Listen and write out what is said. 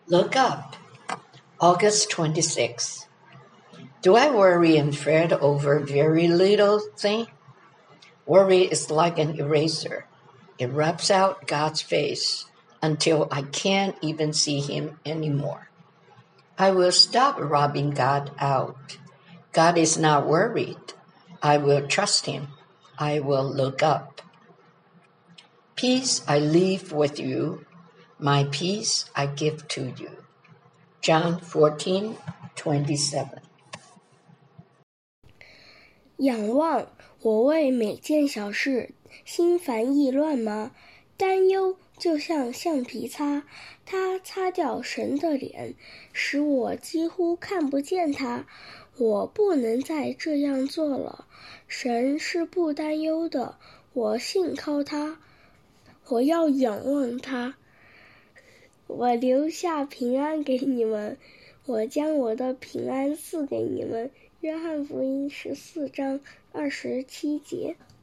Look up. August 26. Do I worry and fret over very little thing? Worry is like an eraser. It rubs out God's face until I can't even see him anymore. I will stop rubbing God out. God is not worried. I will trust him. I will look up. Peace I leave with you. My peace I give to you. John 14:27。 仰望，我为每件小事心烦意乱吗？担忧就像橡皮擦，它擦掉神的脸，使我几乎看不见他。我不能再这样做了。神是不担忧的，我信靠他，我要仰望他。我留下平安给你们，我将我的平安赐给你们。约翰福音14章27节。